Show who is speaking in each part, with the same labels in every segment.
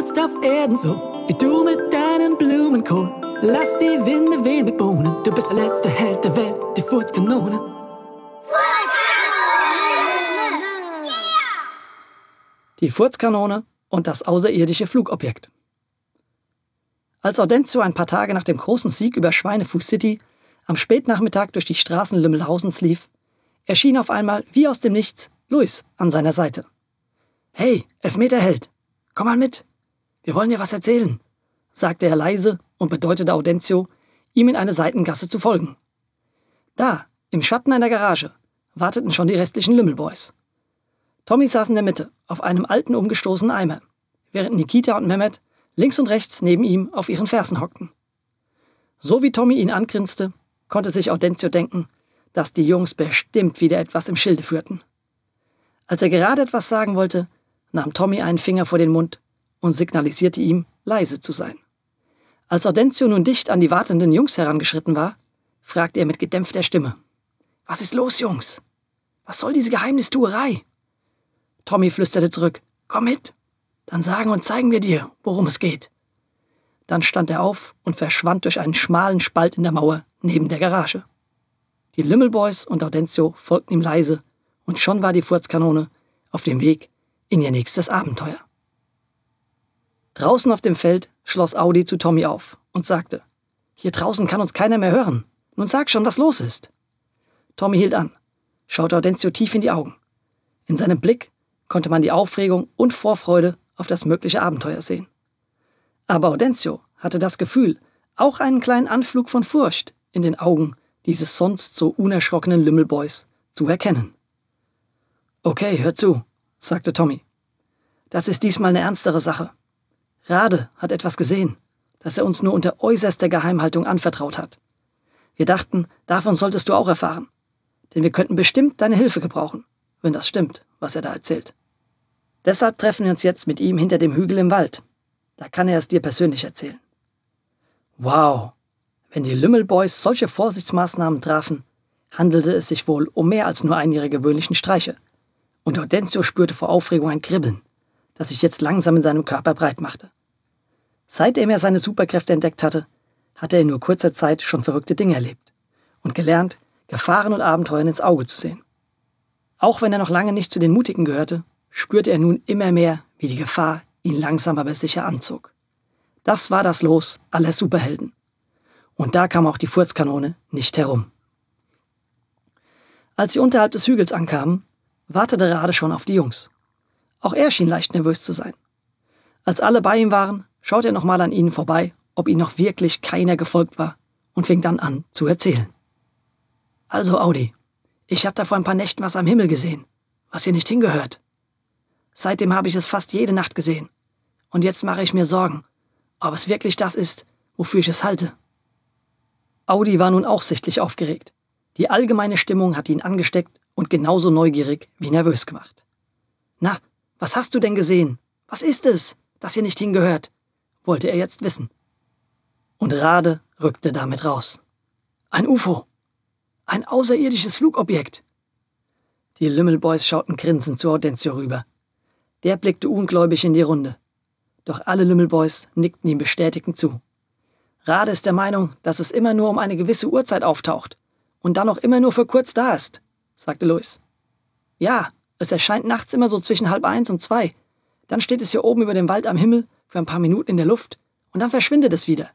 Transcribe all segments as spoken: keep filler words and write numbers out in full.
Speaker 1: jetzt auf Erden so, wie du mit deinem Blumenkohl. Lass die Winde wehen mit Bohnen, du bist der letzte Held der Welt, die Furzkanone. Die Furzkanone und das außerirdische Flugobjekt. Als Audencio ein paar Tage nach dem großen Sieg über Schweinefuß City am Spätnachmittag durch die Straßen Lümmelhausens lief, erschien auf einmal, wie aus dem Nichts, Luis an seiner Seite. »Hey, Elfmeterheld, komm mal mit. Wir wollen dir was erzählen«, sagte er leise und bedeutete Audencio, ihm in eine Seitengasse zu folgen. Da, im Schatten einer Garage, warteten schon die restlichen Lümmelboys. Tommy saß in der Mitte, auf einem alten umgestoßenen Eimer, während Nikita und Mehmet links und rechts neben ihm auf ihren Fersen hockten. So wie Tommy ihn angrinste, konnte sich Audencio denken, dass die Jungs bestimmt wieder etwas im Schilde führten. Als er gerade etwas sagen wollte, nahm Tommy einen Finger vor den Mund und signalisierte ihm, leise zu sein. Als Audencio nun dicht an die wartenden Jungs herangeschritten war, fragte er mit gedämpfter Stimme: »Was ist los, Jungs? Was soll diese Geheimnistuerei?« Tommy flüsterte zurück: »Komm mit, dann sagen und zeigen wir dir, worum es geht.« Dann stand er auf und verschwand durch einen schmalen Spalt in der Mauer neben der Garage. Die Lümmelboys und Audencio folgten ihm leise, und schon war die Furzkanone auf dem Weg in ihr nächstes Abenteuer. Draußen auf dem Feld schloss Audi zu Tommy auf und sagte: »Hier draußen kann uns keiner mehr hören. Nun sag schon, was los ist.« Tommy hielt an, schaute Audencio tief in die Augen. In seinem Blick konnte man die Aufregung und Vorfreude auf das mögliche Abenteuer sehen. Aber Audencio hatte das Gefühl, auch einen kleinen Anflug von Furcht in den Augen dieses sonst so unerschrockenen Lümmelboys zu erkennen. »Okay, hör zu«, sagte Tommy. »Das ist diesmal eine ernstere Sache. Rade hat etwas gesehen, das er uns nur unter äußerster Geheimhaltung anvertraut hat. Wir dachten, davon solltest du auch erfahren, denn wir könnten bestimmt deine Hilfe gebrauchen, wenn das stimmt, was er da erzählt. Deshalb treffen wir uns jetzt mit ihm hinter dem Hügel im Wald. Da kann er es dir persönlich erzählen.« Wow, wenn die Lümmelboys solche Vorsichtsmaßnahmen trafen, handelte es sich wohl um mehr als nur einen ihrer gewöhnlichen Streiche. Und Audencio spürte vor Aufregung ein Kribbeln, das sich jetzt langsam in seinem Körper breit machte. Seitdem er seine Superkräfte entdeckt hatte, hatte er in nur kurzer Zeit schon verrückte Dinge erlebt und gelernt, Gefahren und Abenteuern ins Auge zu sehen. Auch wenn er noch lange nicht zu den Mutigen gehörte, spürte er nun immer mehr, wie die Gefahr ihn langsam aber sicher anzog. Das war das Los aller Superhelden. Und da kam auch die Furzkanone nicht herum. Als sie unterhalb des Hügels ankamen, wartete Rade schon auf die Jungs. Auch er schien leicht nervös zu sein. Als alle bei ihm waren, schaute er nochmal an ihnen vorbei, ob ihnen noch wirklich keiner gefolgt war, und fing dann an zu erzählen. »Also Audi, ich habe da vor ein paar Nächten was am Himmel gesehen, was hier nicht hingehört. Seitdem habe ich es fast jede Nacht gesehen. Und jetzt mache ich mir Sorgen, ob es wirklich das ist, wofür ich es halte.« Audi war nun auch sichtlich aufgeregt. Die allgemeine Stimmung hatte ihn angesteckt und genauso neugierig wie nervös gemacht. »Na, was hast du denn gesehen? Was ist es, das hier nicht hingehört?« wollte er jetzt wissen. Und Rade rückte damit raus. »Ein U F O. Ein außerirdisches Flugobjekt.« Die Lümmelboys schauten grinsend zu Audencio rüber. Der blickte ungläubig in die Runde. Doch alle Lümmelboys nickten ihm bestätigend zu. »Rade ist der Meinung, dass es immer nur um eine gewisse Uhrzeit auftaucht und dann auch immer nur für kurz da ist«, sagte Luis. »Ja, es erscheint nachts immer so zwischen halb eins und zwei. Dann steht es hier oben über dem Wald am Himmel für ein paar Minuten in der Luft und dann verschwindet es wieder.«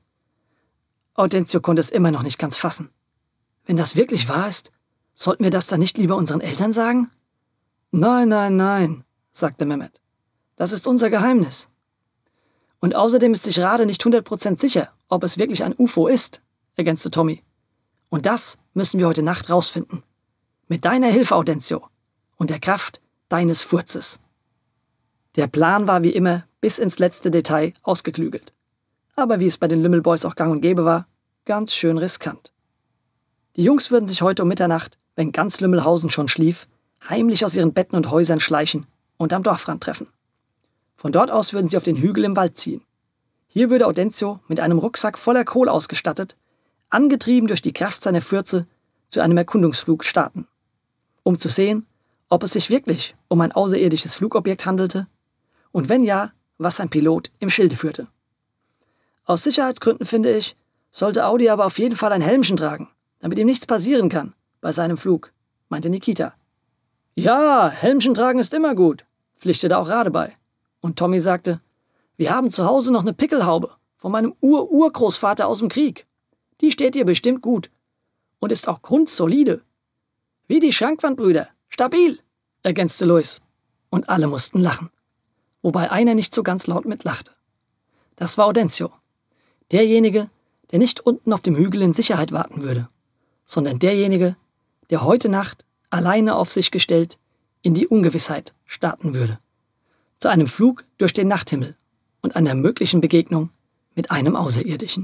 Speaker 1: Audencio konnte es immer noch nicht ganz fassen. »Wenn das wirklich wahr ist, sollten wir das dann nicht lieber unseren Eltern sagen?« »Nein, nein, nein«, sagte Mehmet. »Das ist unser Geheimnis.« »Und außerdem ist sich Rade nicht hundert Prozent sicher, ob es wirklich ein U F O ist«, ergänzte Tommy. »Und das müssen wir heute Nacht rausfinden. Mit deiner Hilfe, Audencio, und der Kraft deines Furzes.« Der Plan war wie immer bis ins letzte Detail ausgeklügelt. Aber wie es bei den Lümmelboys auch gang und gäbe war, ganz schön riskant. Die Jungs würden sich heute um Mitternacht, wenn ganz Lümmelhausen schon schlief, heimlich aus ihren Betten und Häusern schleichen und am Dorfrand treffen. Von dort aus würden sie auf den Hügel im Wald ziehen. Hier würde Audencio mit einem Rucksack voller Kohle ausgestattet, angetrieben durch die Kraft seiner Fürze, zu einem Erkundungsflug starten, um zu sehen, ob es sich wirklich um ein außerirdisches Flugobjekt handelte und wenn ja, was sein Pilot im Schilde führte. Aus Sicherheitsgründen, finde ich, sollte Audi aber auf jeden Fall ein Helmchen tragen, damit ihm nichts passieren kann bei seinem Flug, meinte Nikita. Ja, Helmchen tragen ist immer gut, pflichtete auch Rade bei. Und Tommy sagte, wir haben zu Hause noch eine Pickelhaube von meinem Ur-Urgroßvater aus dem Krieg. Die steht dir bestimmt gut und ist auch grundsolide. Wie die Schrankwandbrüder, stabil, ergänzte Louis. Und alle mussten lachen, wobei einer nicht so ganz laut mitlachte. Das war Audencio, derjenige, der nicht unten auf dem Hügel in Sicherheit warten würde, sondern derjenige, der heute Nacht, alleine auf sich gestellt, in die Ungewissheit starten würde. Zu einem Flug durch den Nachthimmel und einer möglichen Begegnung mit einem Außerirdischen.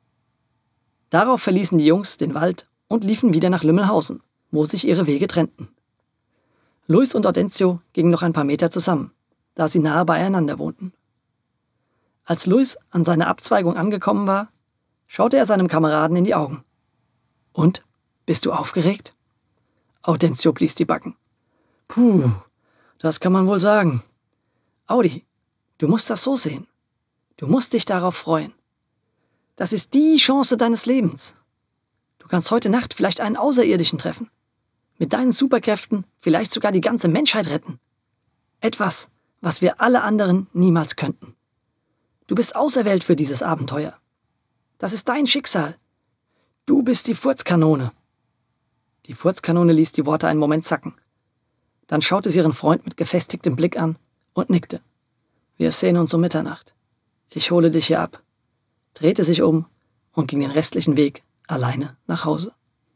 Speaker 1: Darauf verließen die Jungs den Wald und liefen wieder nach Lümmelhausen, wo sich ihre Wege trennten. Louis und Audencio gingen noch ein paar Meter zusammen, da sie nahe beieinander wohnten. Als Louis an seiner Abzweigung angekommen war, schaute er seinem Kameraden in die Augen. Und, bist du aufgeregt? Audencio blies die Backen. Puh, das kann man wohl sagen. Audi, du musst das so sehen. Du musst dich darauf freuen. Das ist die Chance deines Lebens. Du kannst heute Nacht vielleicht einen Außerirdischen treffen. Mit deinen Superkräften vielleicht sogar die ganze Menschheit retten. Etwas, was wir alle anderen niemals könnten. Du bist auserwählt für dieses Abenteuer. Das ist dein Schicksal. Du bist die Furzkanone. Die Furzkanone ließ die Worte einen Moment sacken. Dann schaute sie ihren Freund mit gefestigtem Blick an und nickte. Wir sehen uns um Mitternacht. Ich hole dich hier ab, drehte sich um und ging den restlichen Weg alleine nach Hause.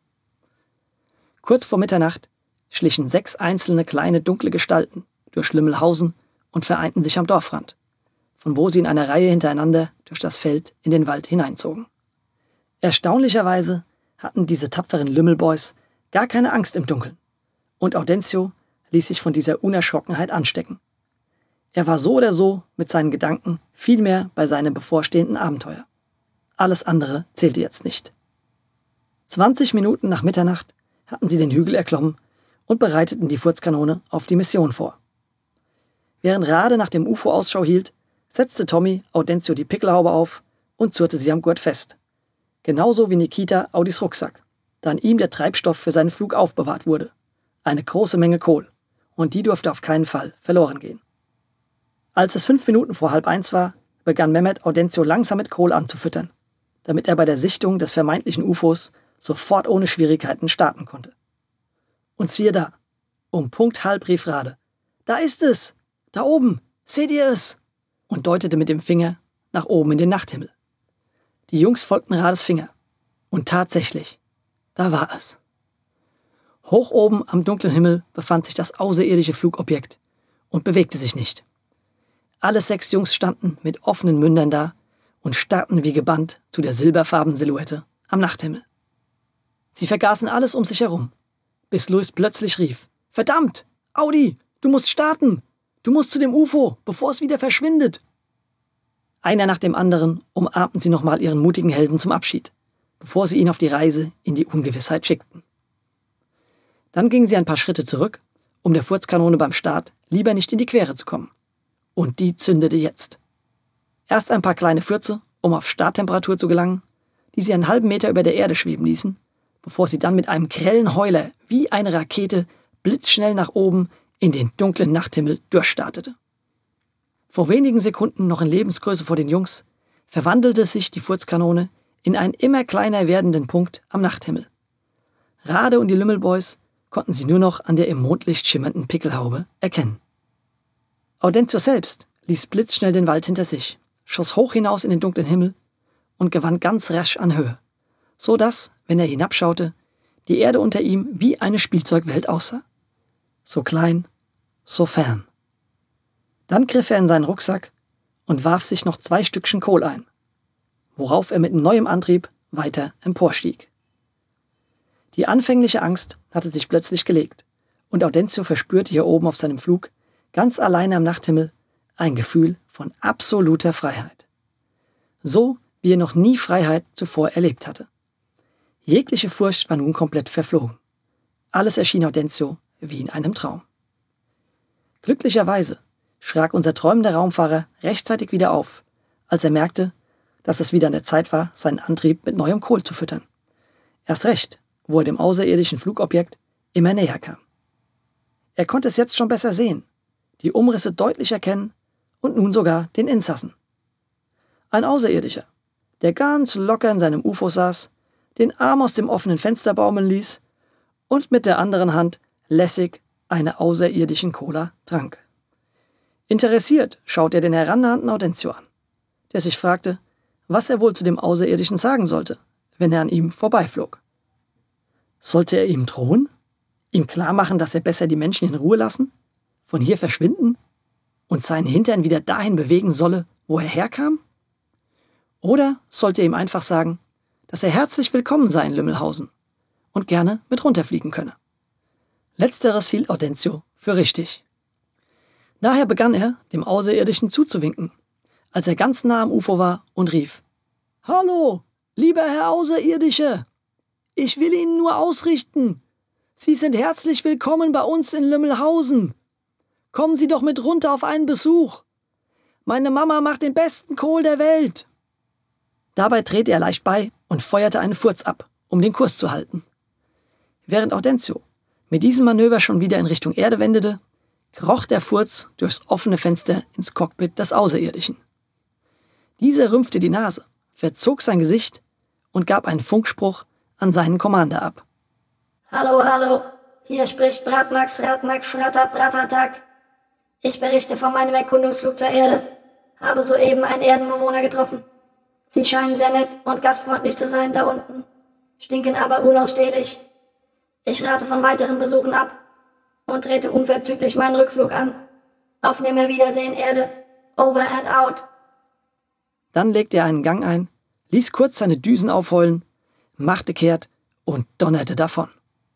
Speaker 1: Kurz vor Mitternacht schlichen sechs einzelne kleine dunkle Gestalten durch Lümmelhausen und vereinten sich am Dorfrand, von wo sie in einer Reihe hintereinander durch das Feld in den Wald hineinzogen. Erstaunlicherweise hatten diese tapferen Lümmelboys gar keine Angst im Dunkeln, und Audencio ließ sich von dieser Unerschrockenheit anstecken. Er war so oder so mit seinen Gedanken vielmehr bei seinem bevorstehenden Abenteuer. Alles andere zählte jetzt nicht. Zwanzig Minuten nach Mitternacht hatten sie den Hügel erklommen und bereiteten die Furzkanone auf die Mission vor. Während Rade nach dem U F O Ausschau hielt, setzte Tommy Audencio die Pickelhaube auf und zurrte sie am Gurt fest. Genauso wie Nikita Audis Rucksack, da an ihm der Treibstoff für seinen Flug aufbewahrt wurde. Eine große Menge Kohl, und die durfte auf keinen Fall verloren gehen. Als es fünf Minuten vor halb eins war, begann Mehmet Audencio langsam mit Kohl anzufüttern, damit er bei der Sichtung des vermeintlichen U F Os sofort ohne Schwierigkeiten starten konnte. Und siehe da, um Punkt halb rief Rade, »Da ist es! Da oben! Seht ihr es?« und deutete mit dem Finger nach oben in den Nachthimmel. Die Jungs folgten Rades Finger. Und tatsächlich, da war es. Hoch oben am dunklen Himmel befand sich das außerirdische Flugobjekt und bewegte sich nicht. Alle sechs Jungs standen mit offenen Mündern da und starrten wie gebannt zu der silberfarbenen Silhouette am Nachthimmel. Sie vergaßen alles um sich herum, bis Louis plötzlich rief, »Verdammt! Audi, du musst starten! Du musst zu dem U F O, bevor es wieder verschwindet!« Einer nach dem anderen umarmten sie nochmal ihren mutigen Helden zum Abschied, bevor sie ihn auf die Reise in die Ungewissheit schickten. Dann gingen sie ein paar Schritte zurück, um der Furzkanone beim Start lieber nicht in die Quere zu kommen. Und die zündete jetzt. Erst ein paar kleine Fürze, um auf Starttemperatur zu gelangen, die sie einen halben Meter über der Erde schweben ließen, bevor sie dann mit einem grellen Heuler wie eine Rakete blitzschnell nach oben in den dunklen Nachthimmel durchstartete. Vor wenigen Sekunden noch in Lebensgröße vor den Jungs, verwandelte sich die Furzkanone in einen immer kleiner werdenden Punkt am Nachthimmel. Rade und die Lümmelboys konnten sie nur noch an der im Mondlicht schimmernden Pickelhaube erkennen. Audencio selbst ließ blitzschnell den Wald hinter sich, schoss hoch hinaus in den dunklen Himmel und gewann ganz rasch an Höhe, so dass, wenn er hinabschaute, die Erde unter ihm wie eine Spielzeugwelt aussah. So klein, so fern. Dann griff er in seinen Rucksack und warf sich noch zwei Stückchen Kohl ein, worauf er mit neuem Antrieb weiter emporstieg. Die anfängliche Angst hatte sich plötzlich gelegt und Audencio verspürte hier oben auf seinem Flug ganz alleine am Nachthimmel ein Gefühl von absoluter Freiheit. So, wie er noch nie Freiheit zuvor erlebt hatte. Jegliche Furcht war nun komplett verflogen. Alles erschien Audencio wie in einem Traum. Glücklicherweise schrak unser träumender Raumfahrer rechtzeitig wieder auf, als er merkte, dass es wieder an der Zeit war, seinen Antrieb mit neuem Kohl zu füttern. Erst recht, wo er dem außerirdischen Flugobjekt immer näher kam. Er konnte es jetzt schon besser sehen, die Umrisse deutlich erkennen und nun sogar den Insassen. Ein Außerirdischer, der ganz locker in seinem U F O saß, den Arm aus dem offenen Fenster baumeln ließ und mit der anderen Hand lässig eine außerirdischen Cola trank. Interessiert schaut er den herannahenden Audencio an, der sich fragte, was er wohl zu dem Außerirdischen sagen sollte, wenn er an ihm vorbeiflog. Sollte er ihm drohen? Ihm klarmachen, dass er besser die Menschen in Ruhe lassen, von hier verschwinden und seinen Hintern wieder dahin bewegen solle, wo er herkam? Oder sollte er ihm einfach sagen, dass er herzlich willkommen sei in Lümmelhausen und gerne mit runterfliegen könne? Letzteres hielt Audencio für richtig. Daher begann er, dem Außerirdischen zuzuwinken, als er ganz nah am U F O war und rief: »Hallo, lieber Herr Außerirdische! Ich will Ihnen nur ausrichten, Sie sind herzlich willkommen bei uns in Lümmelhausen. Kommen Sie doch mit runter auf einen Besuch. Meine Mama macht den besten Kohl der Welt.« Dabei drehte er leicht bei und feuerte einen Furz ab, um den Kurs zu halten. Während Audencio mit diesem Manöver schon wieder in Richtung Erde wendete, kroch der Furz durchs offene Fenster ins Cockpit des Außerirdischen. Dieser rümpfte die Nase, verzog sein Gesicht und gab einen Funkspruch an seinen Commander ab.
Speaker 2: Hallo, hallo, hier spricht Bratmax Ratnak Fratab Bratatak. Ich berichte von meinem Erkundungsflug zur Erde, habe soeben einen Erdenbewohner getroffen. Sie scheinen sehr nett und gastfreundlich zu sein da unten, stinken aber unausstehlich. Ich rate von weiteren Besuchen ab und trete unverzüglich meinen Rückflug an. Auf Nimmerwiedersehen, Erde. Over and out.
Speaker 1: Dann legte er einen Gang ein, ließ kurz seine Düsen aufheulen, machte kehrt und donnerte davon.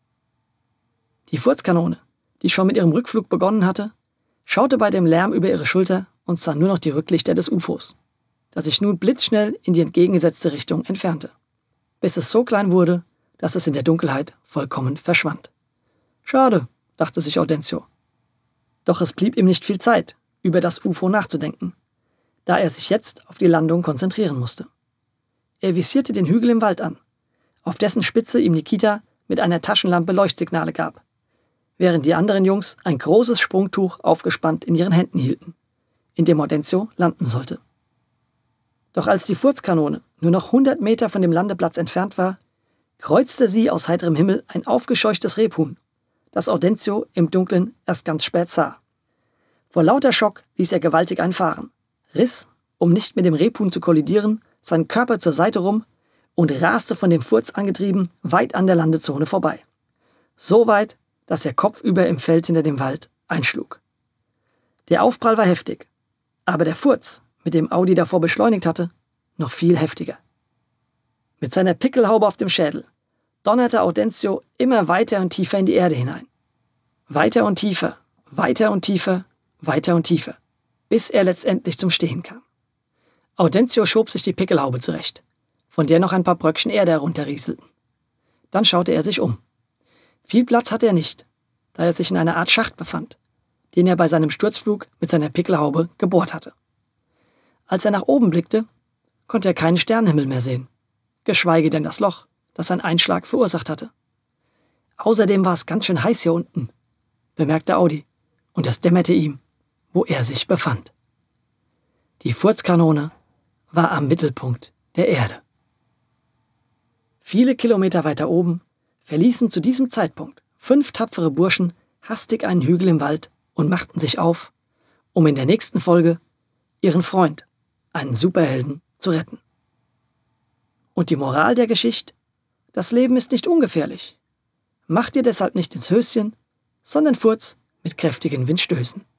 Speaker 1: Die Furzkanone, die schon mit ihrem Rückflug begonnen hatte, schaute bei dem Lärm über ihre Schulter und sah nur noch die Rücklichter des U F Os, das sich nun blitzschnell in die entgegengesetzte Richtung entfernte, bis es so klein wurde, dass es in der Dunkelheit vollkommen verschwand. Schade, dachte sich Audencio. Doch es blieb ihm nicht viel Zeit, über das U F O nachzudenken, da er sich jetzt auf die Landung konzentrieren musste. Er visierte den Hügel im Wald an, auf dessen Spitze ihm Nikita mit einer Taschenlampe Leuchtsignale gab, während die anderen Jungs ein großes Sprungtuch aufgespannt in ihren Händen hielten, in dem Audencio landen sollte. Doch als die Furzkanone nur noch hundert Meter von dem Landeplatz entfernt war, kreuzte sie aus heiterem Himmel ein aufgescheuchtes Rebhuhn, das Audencio im Dunkeln erst ganz spät sah. Vor lauter Schock ließ er gewaltig einfahren, riss, um nicht mit dem Rebhuhn zu kollidieren, seinen Körper zur Seite rum und raste von dem Furz angetrieben weit an der Landezone vorbei. So weit, dass er kopfüber im Feld hinter dem Wald einschlug. Der Aufprall war heftig, aber der Furz, mit dem Audi davor beschleunigt hatte, noch viel heftiger. Mit seiner Pickelhaube auf dem Schädel donnerte Audencio immer weiter und tiefer in die Erde hinein. Weiter und tiefer, weiter und tiefer, weiter und tiefer, bis er letztendlich zum Stehen kam. Audencio schob sich die Pickelhaube zurecht, von der noch ein paar Bröckchen Erde herunterrieselten. Dann schaute er sich um. Viel Platz hatte er nicht, da er sich in einer Art Schacht befand, den er bei seinem Sturzflug mit seiner Pickelhaube gebohrt hatte. Als er nach oben blickte, konnte er keinen Sternenhimmel mehr sehen, geschweige denn das Loch, das sein Einschlag verursacht hatte. Außerdem war es ganz schön heiß hier unten, bemerkte Audi, und es dämmerte ihm, wo er sich befand. Die Furzkanone war am Mittelpunkt der Erde. Viele Kilometer weiter oben verließen zu diesem Zeitpunkt fünf tapfere Burschen hastig einen Hügel im Wald und machten sich auf, um in der nächsten Folge ihren Freund, einen Superhelden, zu retten. Und die Moral der Geschichte? Das Leben ist nicht ungefährlich. Mach dir deshalb nicht ins Höschen, sondern furz mit kräftigen Windstößen.